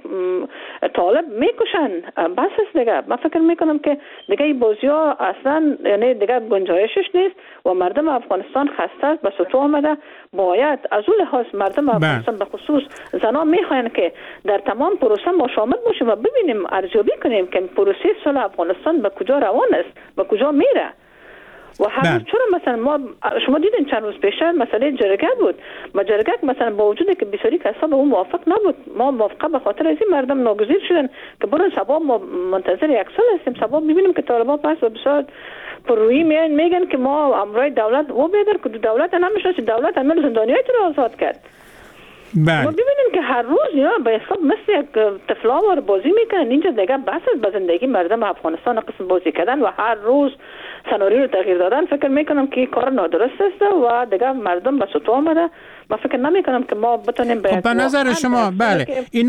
طالب میکشن. بحث است دیگه. من فکر میکنم که دیگه این بازی‌ها اصلا یعنی دیگه گنجایشش نیست و مردم افغانستان خسته است، به سطوح آمده. باید از اون لحاظ مردم افغانستان به خصوص زنان میخواین که در تمام پروسه ما شامل باشیم و ببینیم ارزیابی کنیم که پروسه صلح افغانستان به کجا روان است به کجا میره. و هر چرا مثلا شما دیدین چند روز پیش مسئله جرگه بود و جرگه مثلا با وجودی که بسیاری کسا به اون موافق نبود ما موافقه به خاطر از این مردم ناگزیر شدن که برن سبا ما منتظر یک سال هستیم سبا ببینیم که طالبان پس و بسیار پرویی میگن که ما امرای دولت و بیدر که دولت نمیشه دولت همه زندانیای رو آزاد کرد. ما ببینیم که هر روز اینا به حساب مثل یک طفلا وار بازی میکنن. اینجا دیگه بس است به زندگی مردم افغانستان قسم بازی کردن و هر روز سناریو رو تغییر دادن. فکر میکنم که کار نادرست است و دیگه مردم به سطوح آمده. من فکر نمیکنم که ما بتونیم به نظر شما بله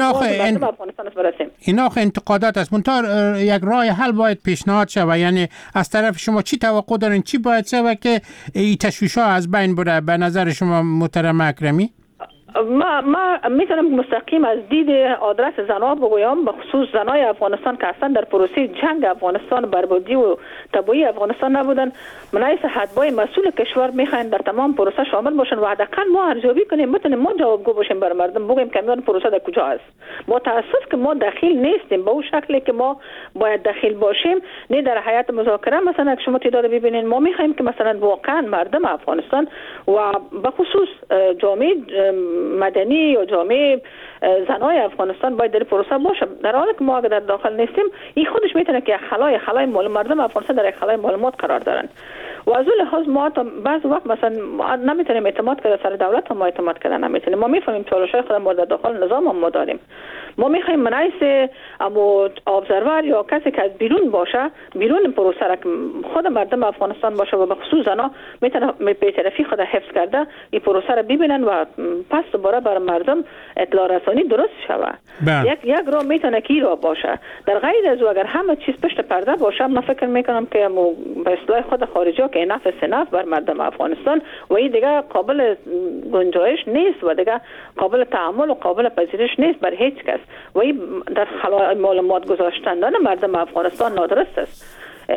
اینا انتقادات است. منتها یک راه حل باید پیشنهاد شود. یعنی از طرف شما چی توقع دارین چی باید شود که این تشویش‌ها از بین بره به نظر شما محترم اکرمی؟ ما میتونم مستقیم از دید آدرس زنها بگویم، به خصوص زنای افغانستان که اصلا در پروسه جنگ افغانستان بربادی و تباهی افغانستان نبودن. منایس حدبای مسئول کشور میخواین در تمام پروسه شامل باشن و حداقل ما ارزیابی کنیم، بتونیم ما جوابگو باشیم بر مردم، بگیم که میان پروسه در کجا است. متاسف که ما دخیل نیستیم به اون شکلی که ما باید دخیل باشیم. نه در حیات مذاکره مثلا شما تعداد ببینین، ما میخوایم که مثلا واقعا مردم افغانستان و به خصوص جامعه مدنی یا جامعه زنای افغانستان باید در پروسه باشه. در حالی که ما اگر در داخل نیستیم، این خودش میتونه که خلای مردم افغانستان در خلای معلومات قرار دارن و از اون لحاظ ما بعض وقت مثلا نمیتونیم اعتماد کنیم سر دولت، ما اعتماد کردن نمیتونیم. ما میفهمیم چالش‌های خودمون در داخل نظام هم ما داریم. ما میخوایم منایس اما ابزرور یا کسی که از بیرون باشه، بیرون پروسه را که خود مردم افغانستان باشه و به خصوص زنا میتونه به طرفی خود حفظ کرده این پروسه را ببینن و پس دوباره بر مردم اطلاع رسانی درست شود. یک راه میتونه کی را باشه. در غیر از اگر همه چیز پشت پرده باشه، من فکر میکنم که به اصطلاح خود خارجی که نفس سنف بر مردم افغانستان و این دیگه قابل گنجایش نیست و دیگه قابل تعامل و قابل پذیرش نیست بر هیچ کس و این در خلای معلومات گذاشتن مردم افغانستان نادرست است.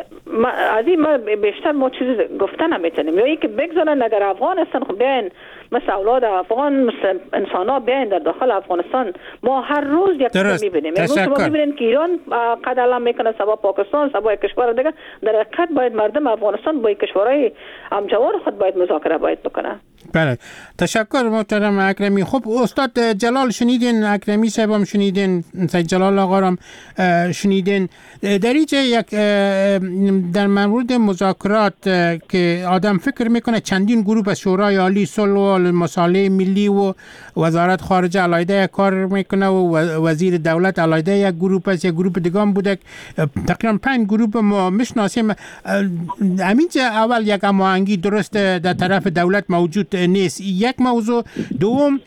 از این ما بیشتر ما چیزی گفتن نمیتونیم. یا اینکه بگذارن اگر افغان هستن خب بیاین مثل اولاد افغان، مثل انسان ها بیاین در داخل افغانستان. ما هر روز یک چیز میبینیم. امروز شما میبینین که ایران قد علم میکنه سبا پاکستان، سبا کشور دیگه. در حقیقت باید مردم افغانستان با کشورهای همجوار خود باید مذاکره باید بکنه. بله، تشکر محترم اکرمی. خب استاد جلال شنیدین، اکرمی صاحب هم شنیدین، سید جلال آقا هم شنیدین. در اینجا یک در مورد مذاکرات که آدم فکر میکنه چندین گروه از شورای عالی صلح و مصالح ملی و وزارت خارجه علیحده کار میکنه و وزیر دولت علیحده یک گروه است، یک گروه دیگه هم بوده، تقریبا 5 گروه ما میشناسیم. همینجا اول یک هماهنگی درست در طرف دولت موجود نیست. یک موضوع. دوم،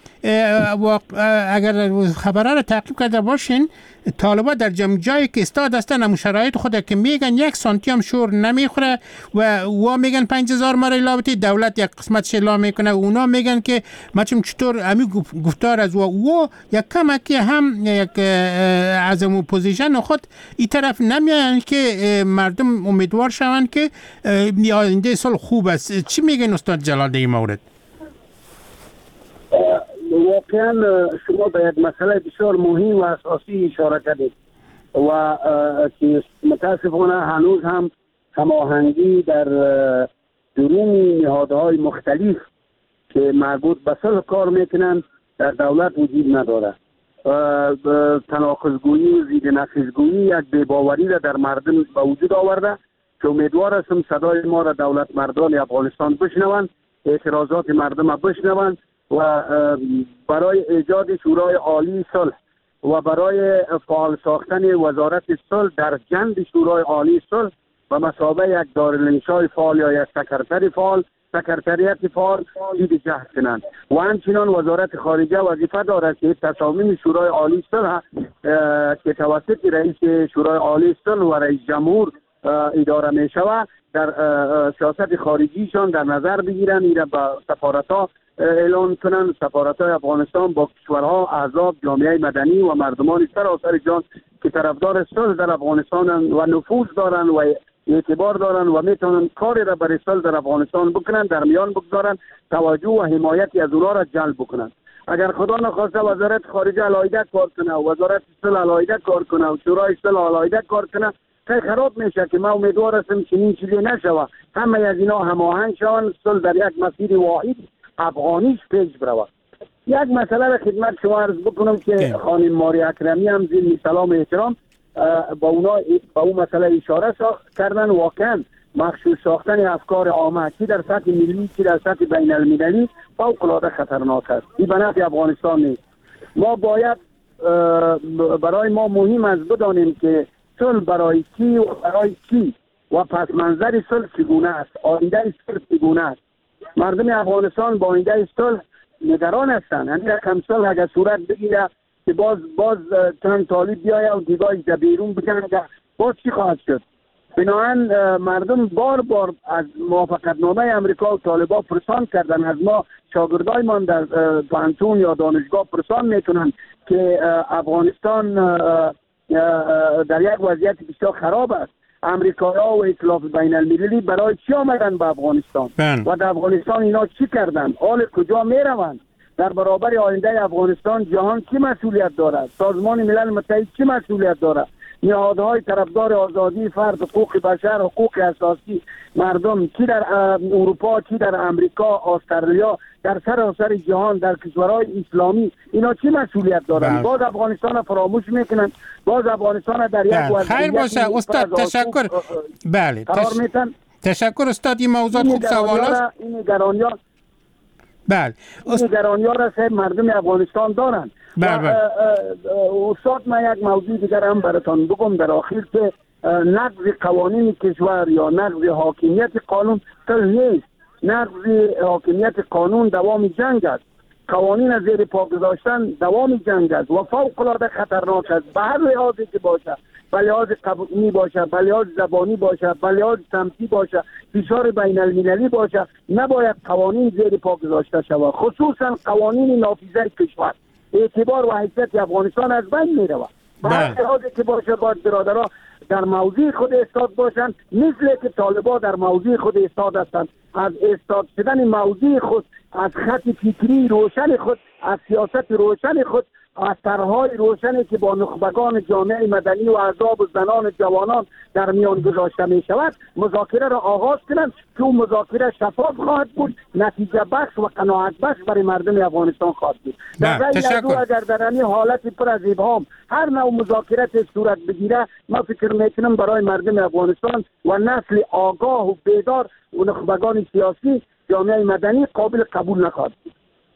اگر خبره را تعقیب کرده باشین، طالبان در جایی که استاد هستن هم شرایط خود که میگن 1 سانتی هم شور نمیخوره و میگن 5000 مره لابطی دولت یک قسمت شلا میکنه. اونا میگن که چطور امی گفتار از و یک کمکی هم یک از اپوزیشن خود این طرف نمیان که مردم امیدوار شوند که آینده سال خوب است. چی میگن استاد جلال در این مورد؟ واقعا شما به یک مسئله بسیار مهم و اساسی اشاره کردید و که متاسفانه هنوز هم هماهنگی در درون نهادهای مختلف که مربوط به صلح کار میکنن در دولت وجود نداره. تناقض‌گویی و زیر نقیض‌گویی یک بی‌باوری را در مردم به وجود آورده که امیدوار هستم صدای ما را دولت مردان افغانستان بشنوند، اعتراضات مردم را بشنوند و برای ایجاد شورای عالی صلح و برای فعال ساختن وزارت صلح در جنب شورای عالی صلح و مثابه یک دارالانشای فعال یا یک سکرتریت فعال دید جهد کنند و همچنان وزارت خارجه وظیفه دارد که تصامیم شورای عالی صلح که توسط رئیس شورای عالی صلح و رئیس جمهور اداره می شود در سیاست خارجیشان در نظر بگیرن، ایره به سفارت‌ها اعلان کنند. سفارت‌های افغانستان با کشورها، احزاب، جامعه مدنی و مردمان سراسر جهان که طرفدار صلح در افغانستان و نفوذ دارند و اعتبار دارند و میتونن کاری را برای صلح در افغانستان بکنن، در میان بگذارن، توجه و حمایتی از اونها را جلب بکنن. اگر خدا نخواسته وزارت خارجه علیحده کار کنه و وزارت صلح علیحده کار کنه و شورای صلح علیحده کار کنه، خراب میشه که ما امیدوار هستیم چنین چیزی نشود. همه از اینا هماهنگ شوند، صلح در یک مسیر واحد افغانیش پیش برود. یک مسئله را خدمت شما عرض بکنم که خانم ماری اکرمی هم زیر سلام و احترام با اون مسئله اشاره کردن. واقعا مخصوص ساختن افکار عامه که در سطح ملی که در سطح بین المللی فوق العاده خطرناک است. این به نفع افغانستان نیست. ما باید برای ما مهم است بدانیم که صلح برای کی و برای کی و پس منظر صلح چگونه است، آینده صلح چگونه است. مردم افغانستان با آینده صلح نگران هستند. همین رقم صلح اگر صورت بگیره که باز چند طالب بیایه و دیگه بیرون بکنه، باز چی خواهد شد؟ بنابراین مردم بار بار از موافقتنامه امریکا و طالبان پرسان کردن. از ما شاگردایمان در پانتون یا دانشگاه پرسان میکنن که افغانستان در یک وضعیت بسیار خراب است. امریکایی‌ها و ائتلاف بین المللی برای چی آمدن به افغانستان و در افغانستان اینا چی کردن؟ حال کجا میروند؟ در برابر آینده افغانستان جهان کی مسئولیت دارد؟ سازمان ملل متحد چی مسئولیت دارد؟ نهادهای طرفدار آزادی فرد، حقوق بشر، حقوق اساسی مردم، چی در اروپا، چی در امریکا، استرالیا، در سراسر جهان، در کشورهای اسلامی، اینا چی مسئولیت دارن؟ باز افغانستان فراموش میکنن، باز افغانستان در یک وضعیت خیر باشه استاد، تشکر. بله تشکر استاد. این موضوع خوب سوال است. این نگرانی‌ها بله نگرانی‌ها را سه مردم افغانستان دارن. استاد من یک موضوع دیگر هم براتون بگم در آخر که نقض قوانین کشور یا نقض حاکمیت قانون تل نیست. نقض حاکمیت قانون دوام جنگ است. قوانین از زیر پا گذاشتن دوام جنگ است و فوق العاده خطرناک است به هر لحاظی که باشه، به لحاظ قانونی باشه، به لحاظ زبانی باشه، به لحاظ سمتی باشه، فشار بین المللی باشه، نباید قوانین زیر پا گذاشته شود، خصوصا قوانین نافذه کشور. اعتبار و حیثیت افغانستان از بین می رود. به هر لحاظی که باشه باید برادرها در موضع خود استاد باشند، مثل که طالبان در موضع خود استاد هستند. از استاد شدن موضع خود، از خط فکری روشن خود، از سیاست روشن خود، از طرح‌های روشنی که با نخبگان جامعه مدنی و احزاب و زنان و جوانان در میان گذاشته می شود مذاکره را آغاز کنند که اون مذاکره شفاف خواهد بود، نتیجه بخش و قناعت بخش برای مردم افغانستان خواهد بود. در ضمن اگر در این حالت پر از ابهام هر نوع مذاکره صورت بگیره، ما فکر میکنم برای مردم افغانستان و نسل آگاه و بیدار و نخبگان سیاسی جامعه مدنی قابل قبول نخواهد بود.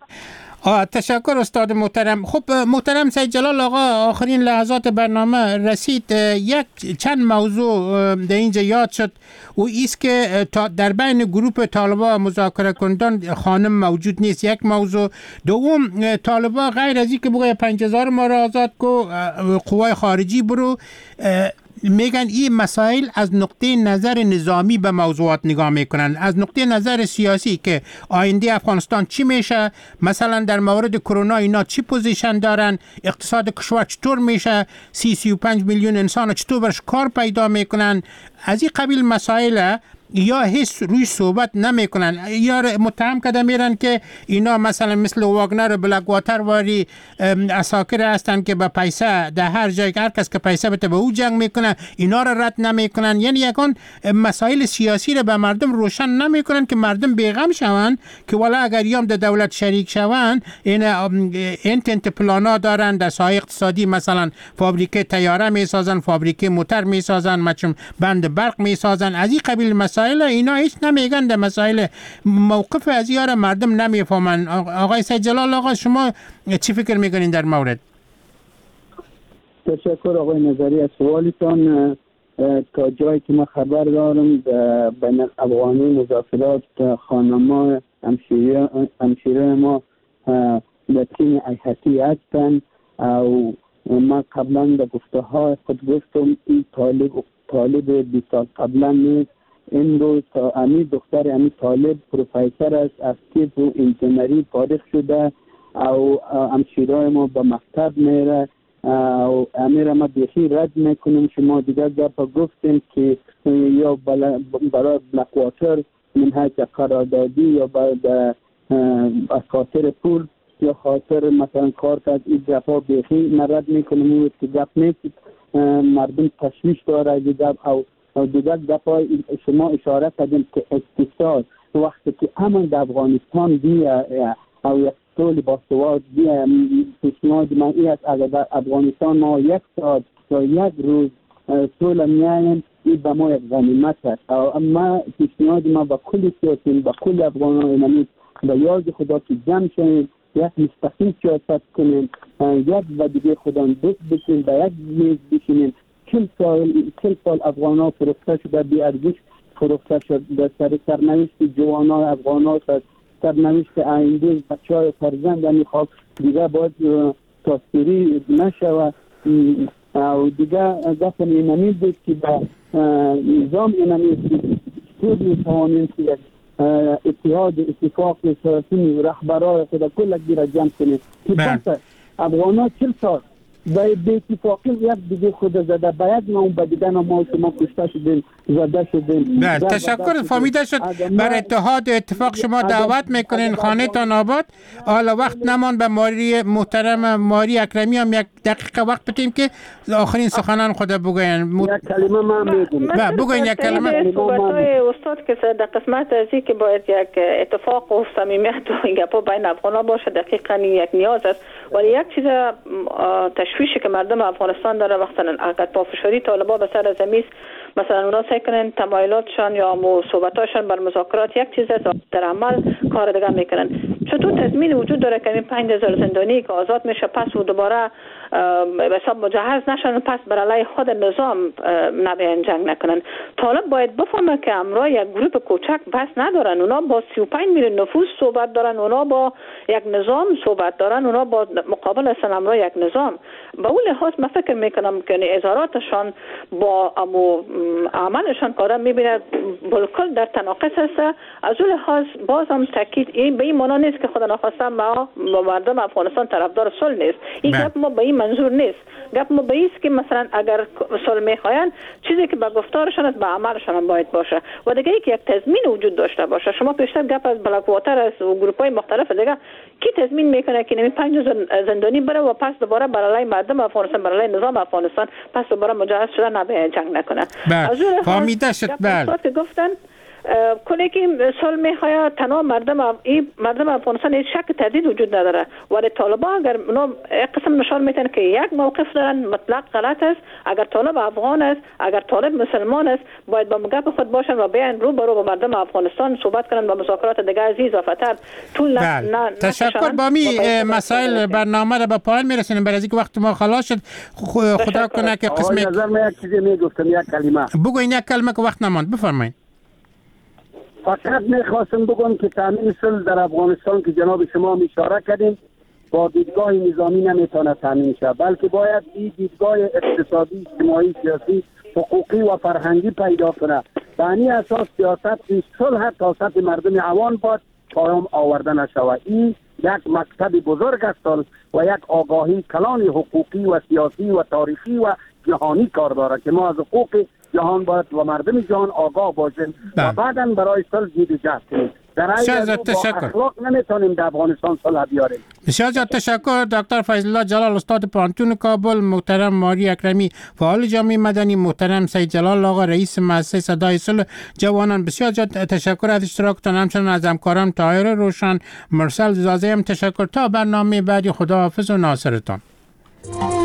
تشکر استاد محترم. خب محترم سید جلال آقا، آخرین لحظات برنامه رسید. یک چند موضوع در اینجا یاد شد و ایست که در بین گروپ طالبان مذاکره کنندگان خانم موجود نیست. یک موضوع. دوم، طالبان غیر از این که بگه 5000 ما را آزاد کو، قوای خارجی برو، میگن این مسائل از نقطه نظر نظامی به موضوعات نگاه میکنن. از نقطه نظر سیاسی که آینده افغانستان چی میشه، مثلا در مورد کرونا اینا چی پوزیشن دارن، اقتصاد کشور چطور میشه، 35 میلیون انسان چطور برش کار پیدا میکنن، از این قبیل مسائل یا هیچ روی صحبت نمیکنن. یا متهم کرده میرن که اینا مثلا مثل واگنر و بلک واتر واری اساکر هستن که به پیسه در هر جای هر کس که پیسه بده به او جنگ میکنه، اینا را رد نمیکنن. یعنی یکان مسائل سیاسی را به مردم روشن نمیکنن که مردم بیغم شون که والا اگر یام در دولت شریک شون این انتنت پلانا دارن در ساحه اقتصادی، مثلا فابریکه تیاره میسازن، فابریکه موتر میسازن، مثلا بند برق میسازن. از این قبیل مسائل اینا هیچ نمیگن. در مسائل موقف از یار مردم نمیفهمن. آقای سید جلال آقا، شما چی فکر میکنین در مورد؟ تشکر آقای نظری از سوالتان. تا جایی که ما خبر دارم بین افغانی مذاکرات خانما همشیره ما در تیم ایحتی هستند و ما قبلا در گفته های خود گفتم این طالب 20 سال قبلا نیست. این روز امیر دختر امیر طالب پروفیسر است، از طب و انجینری فارغ شده و همشیرای ما به مکتب میره و امیر ما بیخی رد میکنیم. شما دیگر گفت گفتیم که یا برای بلک واتر منهج قراردادی یا از خاطر پول یا خاطر مثلا کار کرد، این دفعه بیخی مرد میکنیم. او که گفت نیست، مردم تشویش داره گفت. و دیگر دفعه شما اشاره کردیم که اقتصاد وقتی که امن در افغانستان بیه او یک طول باسواد بیه، پیشنهاد من این است اگر در افغانستان ما یک ساعت یا یک روز طول میایم، این به ما یک غنیمت است. اما پیشنهاد ما با کل سیاسین، با کل افغانان به یاد خدا که جمع شویم، یک مستقیم سیاست کنیم، یک و دیگه خدا دوست بشیم، به یک میز بشینیم. 40 سال افغان ها فروخته شده، بی ارزش فروخته شد. در سرنوشت جوان های افغان ها، سرنوشت آینده بچه های فرزند میخواد دیگه باید تاثیری نشود. و دیگه دفن اینمی بود که به نظام اینمی خود میتوانیم که یک اتحاد اتفاق سیاسی رهبرای خود کل گیر جمع کنیم که پس افغان‌ها 40 سال به اتفاقی یک دیگه خود زده باید ما اون بدیدن ما شما کشته شدیم زده شدیم. تشکر فهمیده شد. بر اتحاد اتفاق شما دعوت میکنین خانه تان آباد. حالا وقت نمان به ماری محترم ماری اکرمی هم یک دقیقه وقت بدیم که آخرین سخنان خود بگوین. یک کلمه من میگم. بگوین یک کلمه. صحبت‌های استاد که در قسمت ازی که باید یک اتفاق و صمیمیت و گپا بین افغان‌ها باشه دقیقاً یک نیاز است. ولی یک چیز تشویشی که مردم افغانستان داره وقتا اگر پافشاری طالبا به سر زمین مثلا اونا سعی کنن تمایلاتشان یا صحبتاشان بر مذاکرات یک چیز است در عمل کار دیگه میکنن. چطور تضمین وجود داره که این 5000 زندانی که آزاد میشه پس و دوباره به حساب مجهز نشن پس بر علیه خود نظام نبین جنگ نکنن؟ طالب باید بفهمه که امرا یک گروه کوچک بس ندارن. اونا با 35 میلیون نفوس صحبت دارن، اونا با یک نظام صحبت دارن، اونا با مقابل هستن امرا یک نظام. به اون لحاظ من فکر میکنم که اظهاراتشان با عملشان کارا میبینه بالکل در تناقض است. از اون لحاظ بازم تاکید این به این معنا نیست که خدا نخواسته ما با مردم افغانستان طرفدار صلح نیست. این گپ ما به این منظور نیست. گپ ما به این است که مثلا اگر صلح میخواین چیزی که به گفتارشان است به عملشان هم باید باشه و دیگه ای که یک تضمین وجود داشته باشه. شما پیشتر گپ از بلاک واتر از گروپ‌های مختلف دیگه کی تضمین میکنه که نمی 5000 زندانی بره و پس دوباره برای مردم افغانستان برای نظام افغانستان پس دوباره مجهز شدن نباید جنگ نکنه. فهمیده شد. که گفتن کنه که صلح میخواد تنها مردم افغانستان هیچ شک تردید وجود نداره. ولی طالبان اگر اونا قسم نشان میتن که یک موقف دارن مطلق غلط است. اگر طالب افغان است، اگر طالب مسلمان است، باید با گپ خود باشن و بیان رو برو با مردم افغانستان صحبت کنن و مذاکرات دیگه از اضافتر طول تشکر. با می مسائل برنامه را به پایان میرسونیم برای اینکه وقت ما خلاص شد. خدا کنه که قسم یک چیزی میگفتم یک کلمه. بگوین یک کلمه که وقت نماند. بفرمایید. فقط میخواستم بگم که تامین صلح در افغانستان که جناب شما اشاره کردین با دیدگاه نظامی نمیتونه تامین شه، بلکه باید این دیدگاه اقتصادی، اجتماعی، سیاسی، حقوقی و فرهنگی پیدا کنه. به این اساس سیاست صلح تا سطح مردم عوام باید پایان آورده نشود. این یک مکتب بزرگ است و یک آگاهی کلان حقوقی و سیاسی و تاریخی و جهانی کار داره که ما از حقوق جهان باید و مردم جهان آگاه باشیم و بعداً برای صلح جدی جهد کنیم. در این با اخلاق نمیتونیم در افغانستان صلح بیاریم. بسیار زیاد تشکر. دکتر فیض الله جلال استاد پانتون کابل، محترم ماری اکرمی فعال جامعه مدنی، محترم سید جلال آقا رئیس مؤسسه صدای صلح جوانان، بسیار زیاد تشکر از اشتراکتان. همچنین از همکارم طاهر روشن، مرسل زازه هم تشکر. تا برنامه بعدی خداحافظ و ناصرتان.